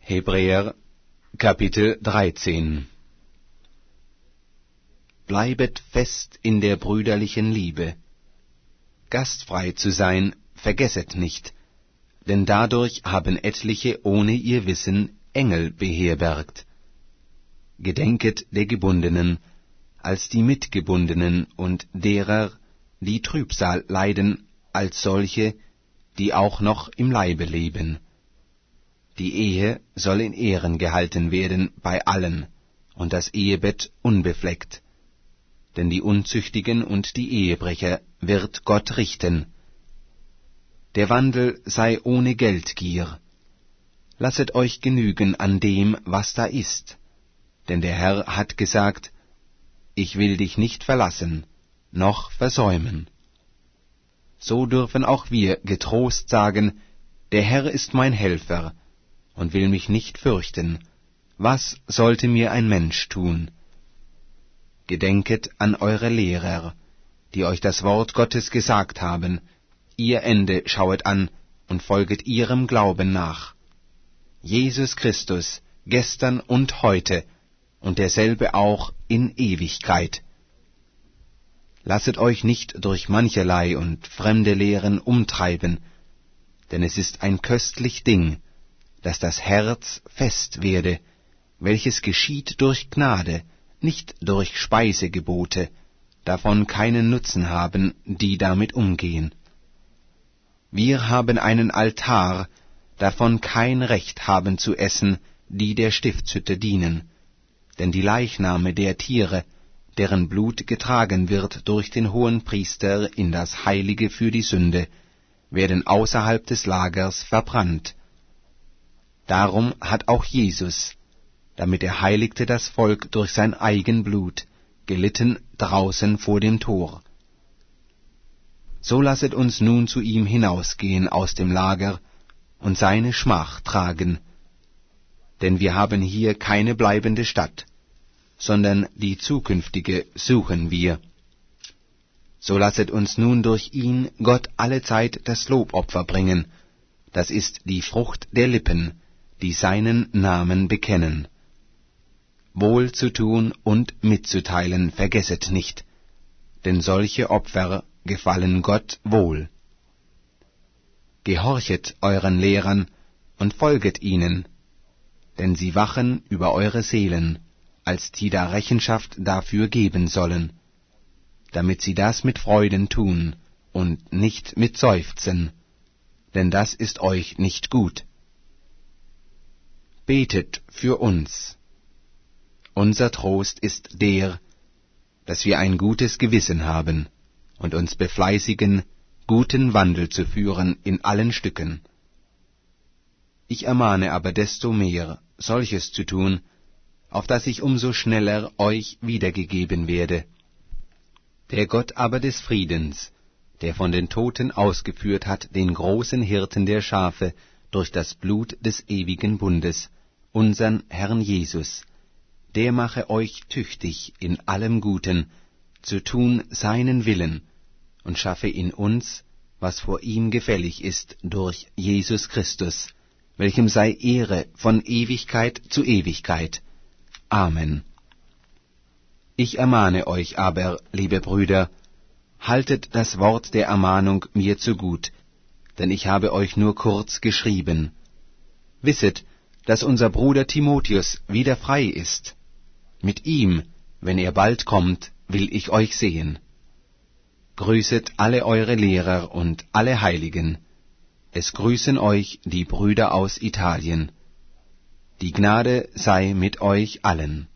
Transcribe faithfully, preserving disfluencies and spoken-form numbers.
Hebräer, Kapitel dreizehn. Bleibet fest in der brüderlichen Liebe. Gastfrei zu sein, vergesset nicht, denn dadurch haben etliche ohne ihr Wissen Engel beherbergt. Gedenket der Gebundenen, als die Mitgebundenen und derer, die Trübsal leiden, als solche, die auch noch im Leibe leben. Die Ehe soll in Ehren gehalten werden bei allen, und das Ehebett unbefleckt. Denn die Unzüchtigen und die Ehebrecher wird Gott richten. Der Wandel sei ohne Geldgier. Lasset euch genügen an dem, was da ist. Denn der Herr hat gesagt, ich will dich nicht verlassen, noch versäumen. So dürfen auch wir getrost sagen, der Herr ist mein Helfer, und will mich nicht fürchten. Was sollte mir ein Mensch tun? Gedenket an eure Lehrer, die euch das Wort Gottes gesagt haben, ihr Ende schauet an und folget ihrem Glauben nach. Jesus Christus, gestern und heute, und derselbe auch in Ewigkeit. Lasset euch nicht durch mancherlei und fremde Lehren umtreiben, denn es ist ein köstlich Ding, dass das Herz fest werde, welches geschieht durch Gnade, nicht durch Speisegebote, davon keinen Nutzen haben, die damit umgehen. Wir haben einen Altar, davon kein Recht haben zu essen, die der Stiftshütte dienen, denn die Leichname der Tiere, deren Blut getragen wird durch den Hohenpriester in das Heilige für die Sünde, werden außerhalb des Lagers verbrannt. Darum hat auch Jesus, damit er heiligte das Volk durch sein eigen Blut, gelitten draußen vor dem Tor. So lasset uns nun zu ihm hinausgehen aus dem Lager und seine Schmach tragen, denn wir haben hier keine bleibende Stadt, sondern die zukünftige suchen wir. So lasset uns nun durch ihn Gott allezeit das Lobopfer bringen, das ist die Frucht der Lippen, die seinen Namen bekennen. Wohl zu tun und mitzuteilen vergesset nicht, denn solche Opfer gefallen Gott wohl. Gehorchet euren Lehrern und folget ihnen, denn sie wachen über eure Seelen, als die da Rechenschaft dafür geben sollen, damit sie das mit Freuden tun und nicht mit Seufzen, denn das ist euch nicht gut. Betet für uns. Unser Trost ist der, dass wir ein gutes Gewissen haben und uns befleißigen, guten Wandel zu führen in allen Stücken. Ich ermahne aber desto mehr, solches zu tun, auf dass ich umso schneller euch wiedergegeben werde. Der Gott aber des Friedens, der von den Toten ausgeführt hat den großen Hirten der Schafe durch das Blut des ewigen Bundes, unsern Herrn Jesus, der mache euch tüchtig in allem Guten, zu tun seinen Willen, und schaffe in uns, was vor ihm gefällig ist, durch Jesus Christus, welchem sei Ehre von Ewigkeit zu Ewigkeit. Amen. Ich ermahne euch aber, liebe Brüder, haltet das Wort der Ermahnung mir zugut, denn ich habe euch nur kurz geschrieben. Wisset, dass unser Bruder Timotheus wieder frei ist. Mit ihm, wenn er bald kommt, will ich euch sehen. Grüßet alle eure Lehrer und alle Heiligen. Es grüßen euch die Brüder aus Italien. Die Gnade sei mit euch allen.